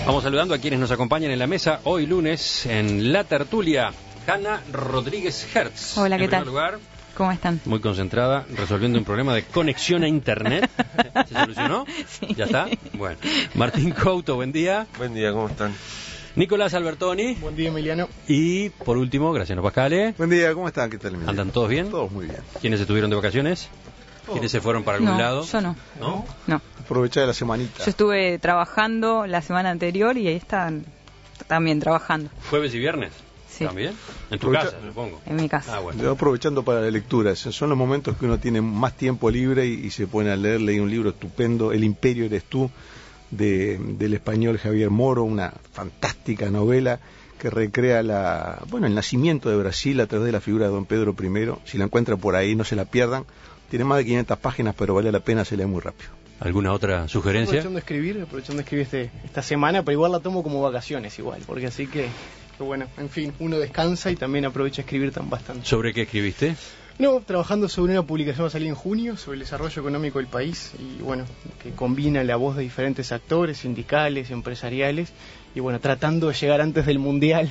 Vamos saludando a quienes nos acompañan en la mesa hoy lunes en La Tertulia. Hanna Rodríguez Hertz. Hola, ¿qué tal? Lugar, ¿cómo están? muy concentrada, resolviendo un problema de conexión a internet. ¿Se solucionó? Sí. ¿Ya está? Bueno. Martín Couto, buen día. Buen día, ¿cómo están? Nicolás Albertoni. Buen día, Emiliano. Y por último, Graciano Pascale. Buen día, ¿cómo están? ¿Qué tal, Emiliano? ¿Andan todos bien? Todos muy bien. ¿Quiénes estuvieron de vacaciones? ¿Quiénes se fueron para algún No, lado? yo no. ¿No? No. Aprovechar la semanita. Yo estuve trabajando la semana anterior y ahí están también trabajando. ¿Jueves y viernes? Sí. ¿También? En tu Aprovecha- casa, supongo. En mi casa. Ah, bueno. Yo aprovechando para la lectura. Son los momentos que uno tiene más tiempo libre y se pone a leer. Leí un libro estupendo, El Imperio eres tú, del español Javier Moro, una fantástica novela que recrea el nacimiento de Brasil a través de la figura de Don Pedro I. Si la encuentran por ahí, no se la pierdan. Tiene más de 500 páginas, pero vale la pena, se lee muy rápido. ¿Alguna otra sugerencia? Aprovechando de escribir esta semana, pero igual la tomo como vacaciones igual, porque así que bueno, en fin, uno descansa y también aprovecha a escribir tan bastante. ¿Sobre qué escribiste? No, trabajando sobre una publicación que va a salir en junio, sobre el desarrollo económico del país, y bueno, que combina la voz de diferentes actores, sindicales, empresariales, y bueno, tratando de llegar antes del Mundial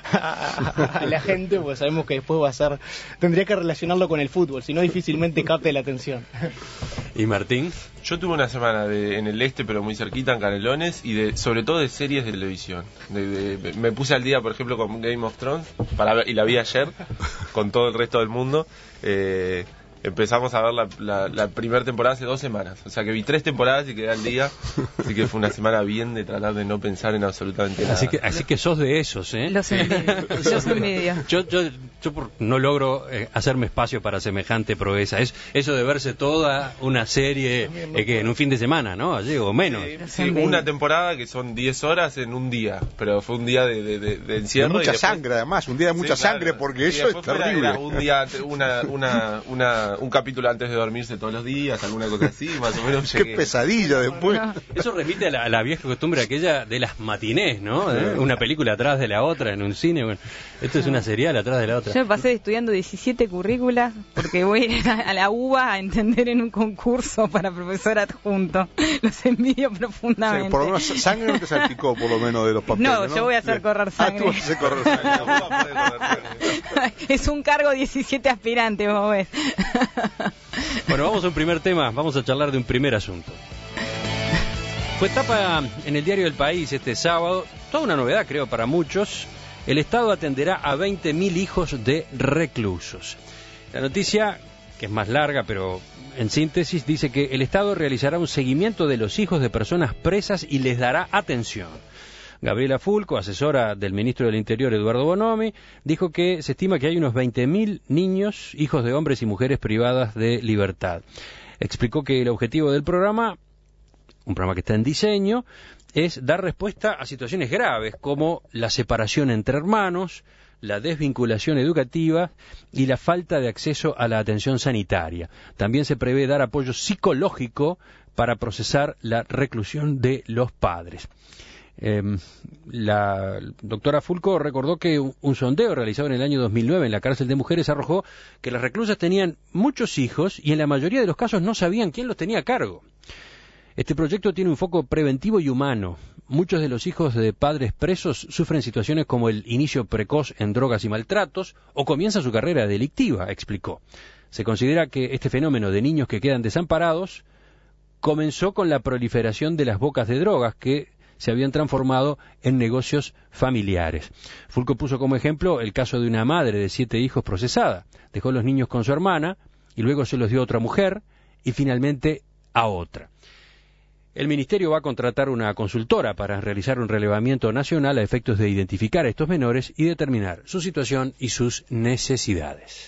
a la gente, porque sabemos que después tendría que relacionarlo con el fútbol, si no difícilmente capte la atención. ¿Y Martín? Yo tuve una semana en el este, pero muy cerquita, en Canelones, y sobre todo de series de televisión. Me puse al día, por ejemplo, con Game of Thrones, y la vi ayer, con todo el resto del mundo. Empezamos a ver la primera temporada hace 2 semanas. O sea que vi 3 temporadas y quedé al día. Así que fue una semana bien de tratar de no pensar en absolutamente nada. Así que sos de esos, ¿eh? Los envidio. Yo soy envidio. Yo no logro hacerme espacio para semejante proeza. Eso de verse toda una serie que en un fin de semana, ¿no? Allí, o menos. Sí, una temporada que son 10 horas en un día. Pero fue un día de encierro. De mucha después, sangre, además. Un día de mucha sangre, porque eso es terrible. Era un día, un capítulo antes de dormirse todos los días, alguna cosa así, más o menos. Qué pesadilla después. Eso remite a la vieja costumbre aquella de las matinés, ¿no? Una película atrás de la otra en un cine. Bueno, esto es una serial atrás de la otra. Yo me pasé estudiando 17 currículas porque voy a la UBA a entender en un concurso para profesor adjunto. Los envidio O profundamente. sea, por lo menos sangre no te salpicó, por lo menos, de los papeles. No, yo voy a hacer correr sangre. Tú vas a hacer correr sangre. Es un cargo 17 aspirantes, vos ves. Bueno, vamos a un primer tema, vamos a charlar de un primer asunto. Fue tapa en el diario El País este sábado, toda una novedad creo para muchos. El Estado atenderá a 20.000 hijos de reclusos. La noticia, que es más larga pero en síntesis, dice que el Estado realizará un seguimiento de los hijos de personas presas y les dará atención. Gabriela Fulco, asesora del ministro del Interior, Eduardo Bonomi, dijo que se estima que hay unos 20.000 niños, hijos de hombres y mujeres privadas de libertad. Explicó que el objetivo del programa, un programa que está en diseño, es dar respuesta a situaciones graves como la separación entre hermanos, la desvinculación educativa y la falta de acceso a la atención sanitaria. También se prevé dar apoyo psicológico para procesar la reclusión de los padres. La doctora Fulco recordó que un sondeo realizado en el año 2009 en la cárcel de mujeres arrojó que las reclusas tenían muchos hijos y en la mayoría de los casos no sabían quién los tenía a cargo. Este proyecto tiene un foco preventivo y humano. Muchos de los hijos de padres presos sufren situaciones como el inicio precoz en drogas y maltratos o comienza su carrera delictiva, explicó. Se considera que este fenómeno de niños que quedan desamparados comenzó con la proliferación de las bocas de drogas que se habían transformado en negocios familiares. Fulco puso como ejemplo el caso de una madre de 7 hijos procesada. Dejó los niños con su hermana y luego se los dio a otra mujer y finalmente a otra. El Ministerio va a contratar una consultora para realizar un relevamiento nacional a efectos de identificar a estos menores y determinar su situación y sus necesidades.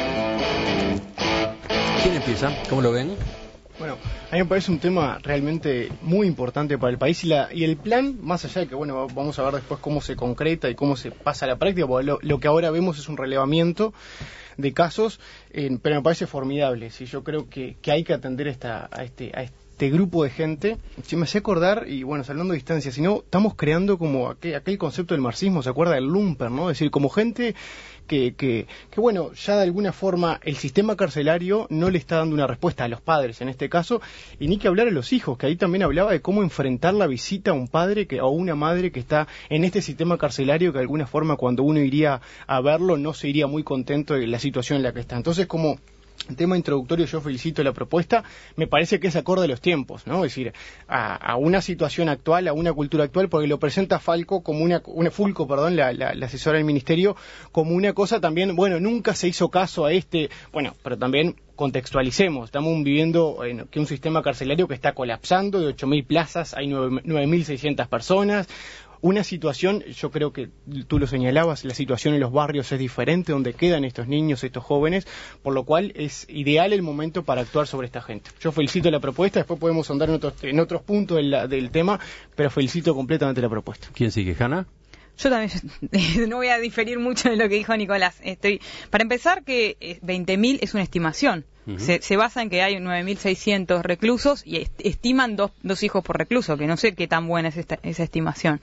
¿Quién empieza? ¿Cómo lo ven? Bueno, a mí me parece un tema realmente muy importante para el país y el plan, más allá de que, bueno, vamos a ver después cómo se concreta y cómo se pasa a la práctica, porque lo que ahora vemos es un relevamiento de casos, pero me parece formidable. ¿Sí? Yo creo que hay que atender a este grupo de gente. Si me hace acordar, y bueno, hablando de distancia, si no, estamos creando como aquel concepto del marxismo, ¿se acuerda del lumpen, no? Es decir, como gente que bueno, ya de alguna forma el sistema carcelario no le está dando una respuesta a los padres en este caso, y ni que hablar a los hijos, que ahí también hablaba de cómo enfrentar la visita a un padre o una madre que está en este sistema carcelario, que de alguna forma cuando uno iría a verlo no se iría muy contento de la situación en la que está. Entonces, como tema introductorio, yo felicito la propuesta, me parece que es acorde a los tiempos, ¿no? Es decir, a una situación actual, a una cultura actual, porque lo presenta Fulco como Fulco, la asesora del ministerio, como una cosa también, bueno, nunca se hizo caso a bueno, pero también contextualicemos, estamos viviendo que un sistema carcelario que está colapsando, de 8.000 plazas, hay 9.600 personas. Una situación, yo creo que tú lo señalabas, la situación en los barrios es diferente, donde quedan estos niños, estos jóvenes, por lo cual es ideal el momento para actuar sobre esta gente. Yo felicito la propuesta, después podemos andar en otros puntos del tema, pero felicito completamente la propuesta. ¿Quién sigue, Hanna? Yo también no voy a diferir mucho de lo que dijo Nicolás. Para empezar, que 20.000 es una estimación. Uh-huh. Se basa en que hay 9.600 reclusos y estiman dos hijos por recluso, que no sé qué tan buena es esa estimación.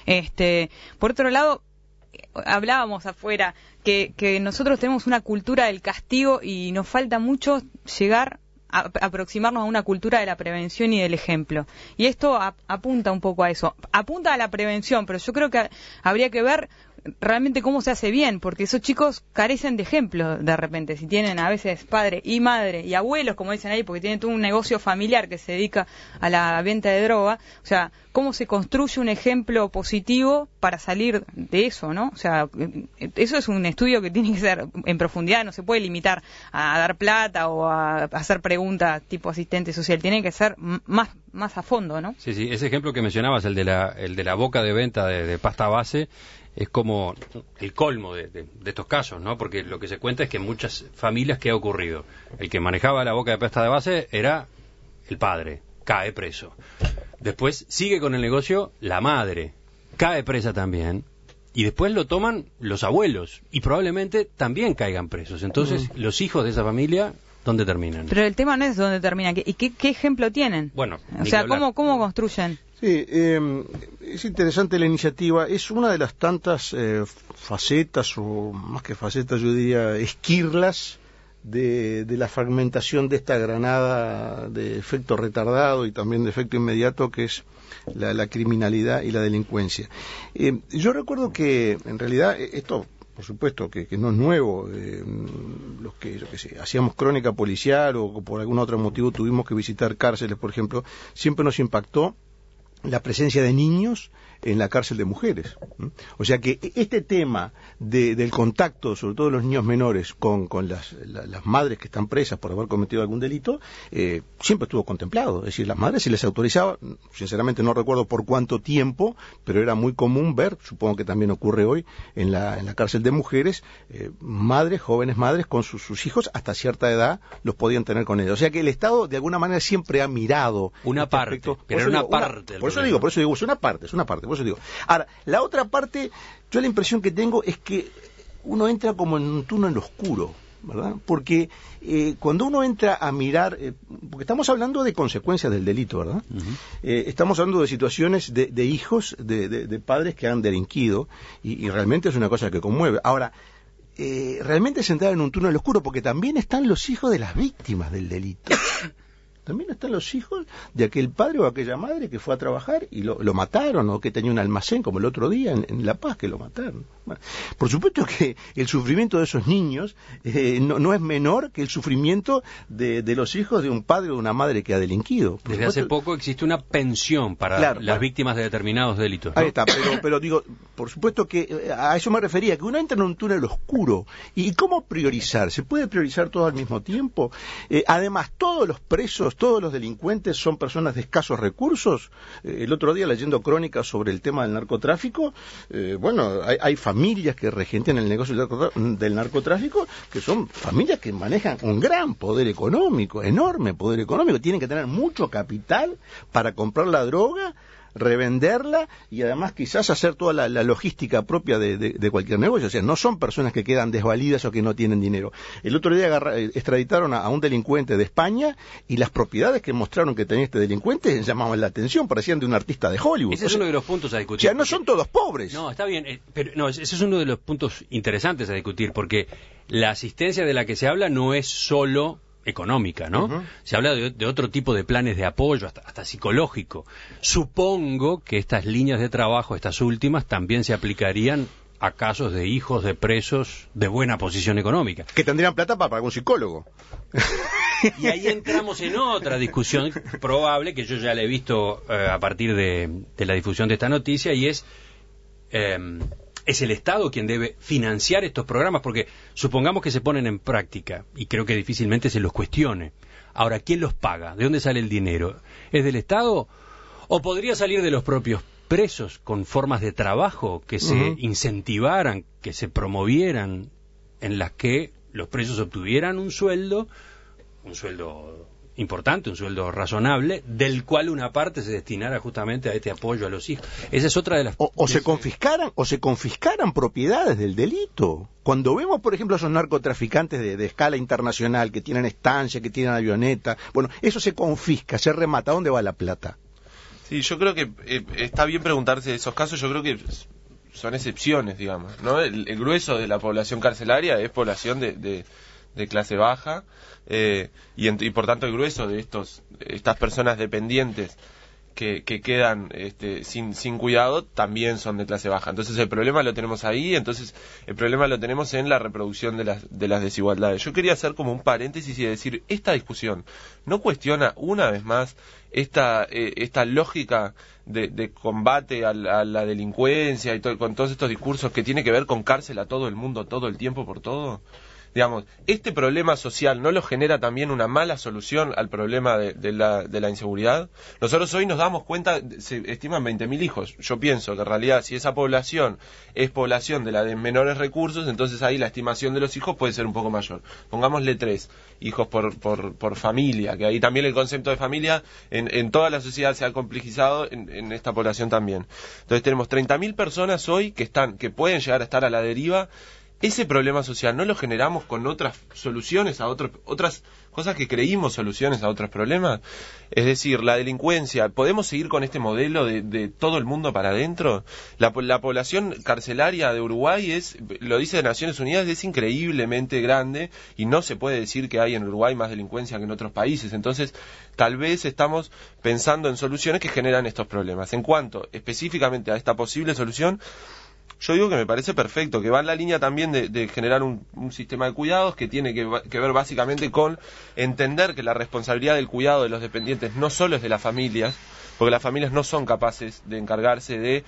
Por otro lado, hablábamos afuera que nosotros tenemos una cultura del castigo y nos falta mucho llegar a aproximarnos a una cultura de la prevención y del ejemplo. Y esto apunta un poco a eso. Apunta a la prevención, pero yo creo que habría que ver realmente cómo se hace bien, porque esos chicos carecen de ejemplo de repente. Si tienen a veces padre y madre y abuelos, como dicen ahí, porque tienen todo un negocio familiar que se dedica a la venta de droga, o sea, cómo se construye un ejemplo positivo para salir de eso, ¿no? O sea, eso es un estudio que tiene que ser en profundidad, no se puede limitar a dar plata o a hacer preguntas tipo asistente social, tiene que ser más a fondo, ¿no? Sí, ese ejemplo que mencionabas, el de la boca de venta de pasta base, es como el colmo de estos casos, ¿no? Porque lo que se cuenta es que en muchas familias, ¿qué ha ocurrido? El que manejaba la boca de pasta de base era el padre, cae preso. Después sigue con el negocio la madre, cae presa también. Y después lo toman los abuelos y probablemente también caigan presos. Entonces, los hijos de esa familia, ¿dónde terminan? Pero el tema no es dónde terminan. ¿Y qué ejemplo tienen? Bueno, o sea, ¿cómo construyen? Sí, es interesante la iniciativa. Es una de las tantas facetas, o más que facetas, yo diría, esquirlas de la fragmentación de esta granada de efecto retardado y también de efecto inmediato, que es la criminalidad y la delincuencia. Yo recuerdo que, en realidad, esto, por supuesto, que no es nuevo. Los que hacíamos crónica policial o por algún otro motivo tuvimos que visitar cárceles, por ejemplo, siempre nos impactó la presencia de niños en la cárcel de mujeres. O sea que este tema del contacto, sobre todo de los niños menores, con las madres que están presas por haber cometido algún delito, siempre estuvo contemplado. Es decir, las madres se les autorizaba, sinceramente no recuerdo por cuánto tiempo, pero era muy común ver, supongo que también ocurre hoy, en la cárcel de mujeres, jóvenes madres con sus hijos, hasta cierta edad los podían tener con ellos. O sea que el Estado de alguna manera siempre ha mirado una parte, aspecto. pero era una parte. Por eso digo, es una parte. Por eso digo. Ahora, la otra parte, yo la impresión que tengo es que uno entra como en un túnel oscuro, ¿verdad? Porque cuando uno entra a mirar, porque estamos hablando de consecuencias del delito, ¿verdad? Uh-huh. Estamos hablando de situaciones de hijos, de padres que han delinquido, y realmente es una cosa que conmueve. Ahora, realmente es entrar en un túnel oscuro, porque también están los hijos de las víctimas del delito. También están los hijos de aquel padre o aquella madre que fue a trabajar y lo mataron, o que tenía un almacén, como el otro día en La Paz, que lo mataron. Bueno, por supuesto que el sufrimiento de esos niños no es menor que el sufrimiento de los hijos de un padre o de una madre que ha delinquido. Desde hace poco existe una pensión para las víctimas de determinados delitos, ¿no? Ahí está, pero digo, por supuesto que a eso me refería, que uno entra en un túnel oscuro. ¿Y cómo priorizar? ¿Se puede priorizar todo al mismo tiempo? Además, todos los presos, todos los delincuentes son personas de escasos recursos. El otro día, leyendo crónicas sobre el tema del narcotráfico, hay familias que regentean el negocio del narcotráfico, que son familias que manejan un gran poder económico, enorme poder económico, tienen que tener mucho capital para comprar la droga revenderla y además quizás hacer toda la logística propia de cualquier negocio. O sea, no son personas que quedan desvalidas o que no tienen dinero. El otro día extraditaron a un delincuente de España y las propiedades que mostraron que tenía este delincuente llamaban la atención, parecían de un artista de Hollywood. Ese es uno de los puntos a discutir. O sea, no son todos pobres. No, está bien, pero no, ese es uno de los puntos interesantes a discutir, porque la asistencia de la que se habla no es solo económica, ¿no? Uh-huh. Se habla de otro tipo de planes de apoyo, hasta psicológico. Supongo que estas líneas de trabajo, estas últimas, también se aplicarían a casos de hijos de presos de buena posición económica. Que tendrían plata para pagar un psicólogo. Y ahí entramos en otra discusión probable, que yo ya la he visto a partir de la difusión de esta noticia, y es el Estado quien debe financiar estos programas, porque supongamos que se ponen en práctica, y creo que difícilmente se los cuestione. Ahora, ¿quién los paga? ¿De dónde sale el dinero? ¿Es del Estado? ¿O podría salir de los propios presos con formas de trabajo que se incentivaran, que se promovieran, en las que los presos obtuvieran un sueldo importante, un sueldo razonable, del cual una parte se destinara justamente a este apoyo a los hijos? Esa es otra de las... se confiscaran propiedades del delito. Cuando vemos, por ejemplo, a esos narcotraficantes de escala internacional que tienen estancia, que tienen avioneta, bueno, eso se confisca, se remata. ¿A dónde va la plata? Sí, yo creo que está bien preguntarse de esos casos. Yo creo que son excepciones, digamos, ¿no? El grueso de la población carcelaria es población de clase baja, y por tanto el grueso de estas personas dependientes que quedan sin cuidado también son de clase baja. Entonces el problema lo tenemos ahí, entonces el problema lo tenemos en la reproducción de las desigualdades. Yo quería hacer como un paréntesis y decir, esta discusión no cuestiona una vez más esta lógica de combate a la delincuencia y con todos estos discursos que tiene que ver con cárcel a todo el mundo, todo el tiempo por todo. Digamos, este problema social ¿no lo genera también una mala solución al problema de la inseguridad? Nosotros hoy nos damos cuenta, se estiman 20.000 hijos. Yo pienso que en realidad si esa población es población de la de menores recursos, entonces ahí la estimación de los hijos puede ser un poco mayor. Pongámosle 3 hijos por familia, que ahí también el concepto de familia en toda la sociedad se ha complejizado, en esta población también. Entonces tenemos 30.000 personas hoy que pueden llegar a estar a la deriva. Ese problema social no lo generamos con otras soluciones a otras cosas que creímos soluciones a otros problemas. Es decir, la delincuencia, ¿podemos seguir con este modelo de todo el mundo para adentro? La población carcelaria de Uruguay lo dice Naciones Unidas, es increíblemente grande y no se puede decir que hay en Uruguay más delincuencia que en otros países. Entonces, tal vez estamos pensando en soluciones que generan estos problemas. En cuanto específicamente a esta posible solución, yo digo que me parece perfecto, que va en la línea también de generar un sistema de cuidados que tiene que ver básicamente con entender que la responsabilidad del cuidado de los dependientes no solo es de las familias, porque las familias no son capaces de encargarse de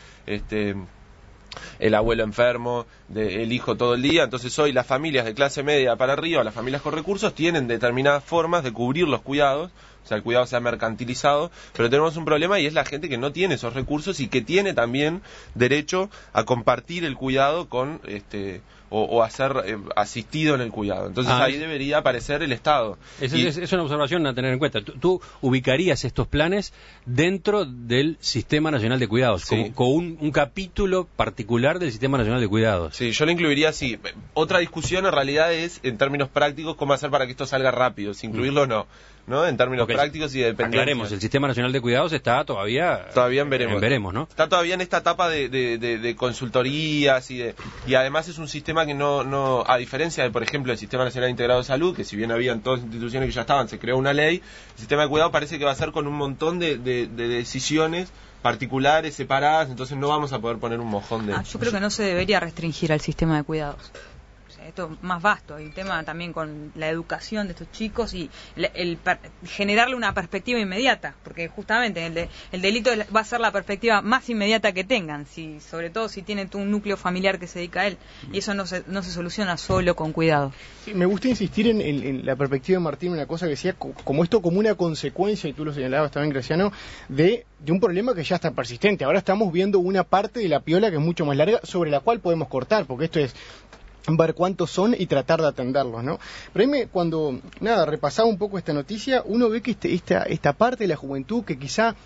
el abuelo enfermo, el hijo todo el día. Entonces hoy las familias de clase media para arriba, las familias con recursos, tienen determinadas formas de cubrir los cuidados, o sea, el cuidado se ha mercantilizado, pero tenemos un problema y es la gente que no tiene esos recursos y que tiene también derecho a compartir el cuidado con o a ser asistido en el cuidado. Entonces ahí debería aparecer el Estado. Es una observación a tener en cuenta. ¿Tú ubicarías estos planes dentro del Sistema Nacional de Cuidados, sí, con un capítulo particular del Sistema Nacional de Cuidados? Sí, yo lo incluiría así. Otra discusión en realidad es, en términos prácticos, cómo hacer para que esto salga rápido, si incluirlo o no, en términos prácticos y de dependencia. Aclaremos, el Sistema Nacional de Cuidados está todavía en veremos, ¿no? Está todavía en esta etapa de consultorías y además es un sistema que no, a diferencia de, por ejemplo, el Sistema Nacional Integrado de Salud, que si bien habían todas las instituciones que ya estaban, se creó una ley, el sistema de cuidado parece que va a ser con un montón de decisiones particulares, separadas, entonces no vamos a poder poner un mojón de... Yo creo que no se debería restringir al sistema de cuidados. Esto es más vasto, hay un tema también con la educación de estos chicos y generarle una perspectiva inmediata, porque justamente el delito va a ser la perspectiva más inmediata que tengan, sobre todo si tienen un núcleo familiar que se dedica a él, y eso no se soluciona solo con cuidado. Sí, me gusta insistir en la perspectiva de Martín, una cosa que decía, como esto como una consecuencia, y tú lo señalabas también, Graciano, de un problema que ya está persistente. Ahora estamos viendo una parte de la piola que es mucho más larga, sobre la cual podemos cortar, porque esto es ver cuántos son y tratar de atenderlos, ¿no? Pero ahí cuando repasaba un poco esta noticia, uno ve que esta parte de la juventud que quizá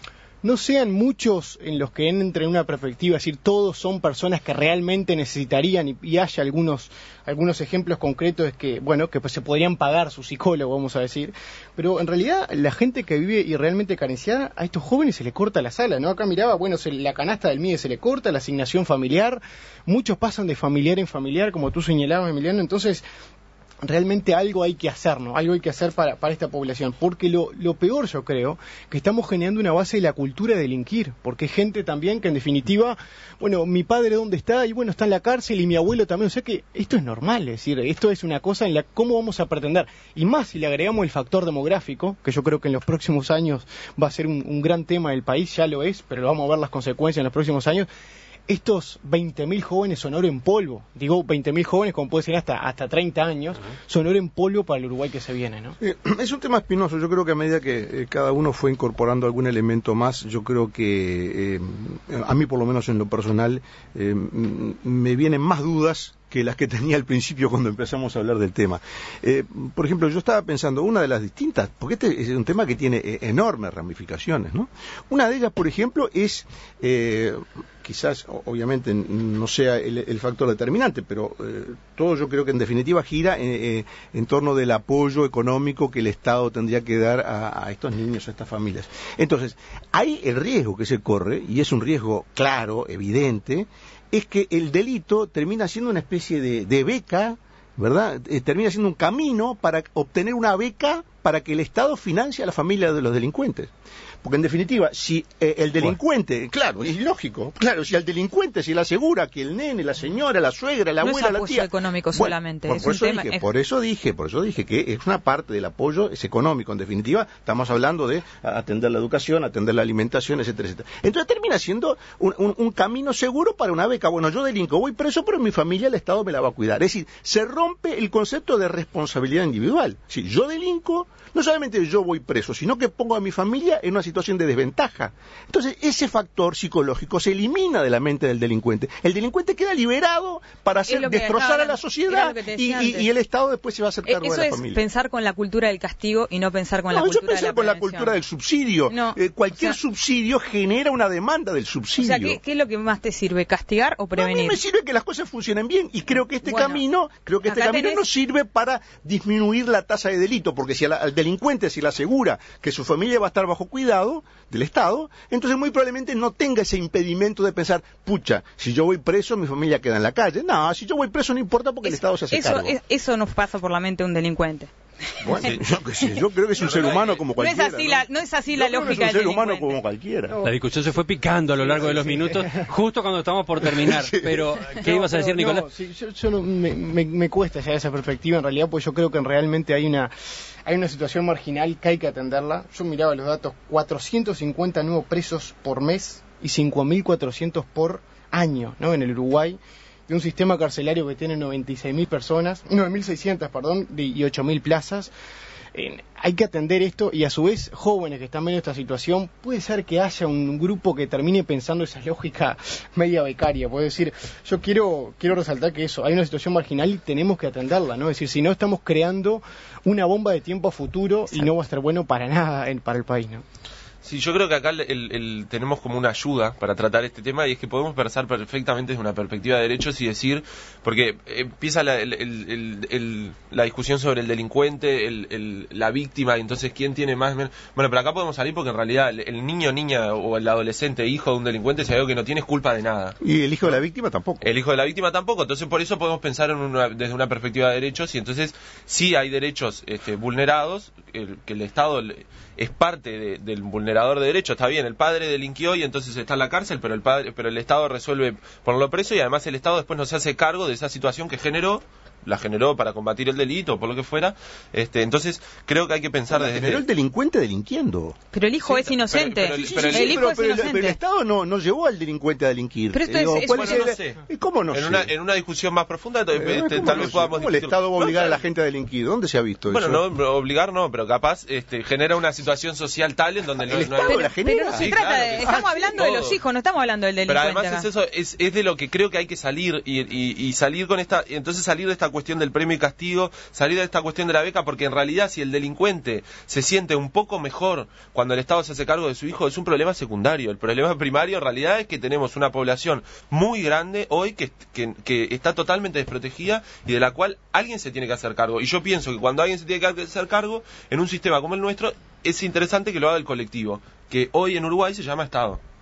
no sean muchos en los que entren en una perspectiva, es decir, todos son personas que realmente necesitarían, y haya algunos ejemplos concretos que, bueno, que pues se podrían pagar su psicólogo, vamos a decir, pero en realidad la gente que vive y realmente carenciada, a estos jóvenes se les corta la sala, ¿no? Acá miraba, bueno, la canasta del MIDE se le corta, la asignación familiar, muchos pasan de familiar en familiar, como tú señalabas, Emiliano, entonces realmente algo hay que hacer, ¿no? Algo hay que hacer para esta población, porque lo peor, yo creo, que estamos generando una base de la cultura de delinquir, porque hay gente también que en definitiva, bueno, mi padre dónde está, y bueno, está en la cárcel, y mi abuelo también, o sea que esto es normal, es decir, esto es una cosa en la cómo vamos a pretender, y más si le agregamos el factor demográfico, que yo creo que en los próximos años va a ser un gran tema del país, ya lo es, pero lo vamos a ver las consecuencias en los próximos años. Estos 20.000 jóvenes son oro en polvo. Digo 20.000 jóvenes, como puede ser hasta 30 años, son oro en polvo para el Uruguay que se viene, ¿no? Es un tema espinoso. Yo creo que a medida que cada uno fue incorporando algún elemento más, yo creo que a mí, por lo menos en lo personal, me vienen más dudas que las que tenía al principio cuando empezamos a hablar del tema. Por ejemplo, yo estaba pensando, una de las distintas, porque este es un tema que tiene enormes ramificaciones, ¿no? Una de ellas, por ejemplo, es, quizás, obviamente, no sea el factor determinante, pero todo yo creo que en definitiva gira en torno del apoyo económico que el Estado tendría que dar a estos niños, a estas familias. Entonces, hay el riesgo que se corre, y es un riesgo claro, evidente, es que el delito termina siendo una especie de beca, ¿verdad? Termina siendo un camino para obtener una beca para que el Estado financie a la familia de los delincuentes. Porque en definitiva, si el delincuente, claro, es lógico, claro, si al delincuente se le asegura que el nene, la señora, la suegra, la abuela, la tía... No es apoyo económico solamente, bueno, por eso dije que es una parte del apoyo, es económico, en definitiva, estamos hablando de atender la educación, atender la alimentación, etcétera, etcétera. Entonces termina siendo un camino seguro para una beca. Bueno, yo delinco, voy preso, pero mi familia, el Estado me la va a cuidar. Es decir, se rompe el concepto de responsabilidad individual. Si yo delinco, no solamente yo voy preso, sino que pongo a mi familia en una situación de desventaja. Entonces, ese factor psicológico se elimina de la mente del delincuente. El delincuente queda liberado para destrozar a la sociedad y el Estado después se va a hacer cargo de la familia. Eso es pensar con la cultura del castigo y no pensar con la cultura de la prevención. Yo pensar con la cultura del subsidio. Cualquier subsidio genera una demanda del subsidio. O sea, ¿qué es lo que más te sirve? ¿Castigar o prevenir? A mí me sirve que las cosas funcionen bien, y creo que este camino nos sirve para disminuir la tasa de delito, porque si al delincuente se le asegura que su familia va a estar bajo cuidado del Estado, entonces muy probablemente no tenga ese impedimento de pensar, pucha, si yo voy preso, mi familia queda en la calle. No, si yo voy preso no importa porque el Estado se hace cargo. Eso nos pasa por la mente de un delincuente. Bueno, yo creo que es un ser humano como cualquiera. No es así la lógica del delincuente. Es un ser humano como cualquiera. La discusión se fue picando a lo largo de los minutos, justo cuando estamos por terminar. Pero, ¿qué ibas a decir, Nicolás? Me cuesta ya esa perspectiva, en realidad, pues yo creo que realmente hay una situación marginal que hay que atenderla. Yo miraba los datos, 450 nuevos presos por mes y 5.400 por año, ¿no? En el Uruguay, de un sistema carcelario que tiene 96.000 personas, 9.600, perdón, y 8.000 plazas. Hay que atender esto, y a su vez jóvenes que están viendo esta situación, puede ser que haya un grupo que termine pensando esa lógica media becaria. Puede decir, yo quiero resaltar que hay una situación marginal y tenemos que atenderla, ¿no? Es decir, si no estamos creando una bomba de tiempo a futuro. Exacto. Y no va a estar bueno para nada para el país, ¿no? Sí, yo creo que acá tenemos como una ayuda para tratar este tema, y es que podemos pensar perfectamente desde una perspectiva de derechos y decir, porque empieza la discusión sobre el delincuente, la víctima, y entonces quién tiene más... Bueno, pero acá podemos salir porque en realidad el niño, niña o el adolescente, hijo de un delincuente, si algo que no tiene es culpa de nada. Y el hijo de la víctima tampoco. El hijo de la víctima tampoco, entonces por eso podemos pensar desde una perspectiva de derechos, y entonces sí hay derechos vulnerados, que el Estado es parte del vulnerador de derechos. Está bien, el padre delinquió y entonces está en la cárcel, pero el Estado resuelve ponerlo preso, y además el Estado después no se hace cargo de esa situación que la generó para combatir el delito o por lo que fuera. Entonces creo que hay que pensar desde... Pero el delincuente delinquiendo. Pero el hijo es inocente. Pero el Estado no llevó al delincuente a delinquir. Pero esto no sé. ¿Cómo no sé? En una discusión más profunda tal vez podamos... ¿Cómo el Estado va a obligar a la gente a delinquir? ¿Dónde se ha visto eso? Bueno, no, obligar no, pero capaz genera una situación social tal en donde el Estado la genera. Pero no se trata de... Estamos hablando de los hijos, no estamos hablando del delincuente. Pero además es de lo que creo que hay que salir y salir con esta... Y entonces salir de esta cuestión del premio y castigo, salir de esta cuestión de la beca, porque en realidad si el delincuente se siente un poco mejor cuando el Estado se hace cargo de su hijo, es un problema secundario. El problema primario en realidad es que tenemos una población muy grande hoy que está totalmente desprotegida y de la cual alguien se tiene que hacer cargo. Y yo pienso que cuando alguien se tiene que hacer cargo, en un sistema como el nuestro, es interesante que lo haga el colectivo, que hoy en Uruguay se llama Estado.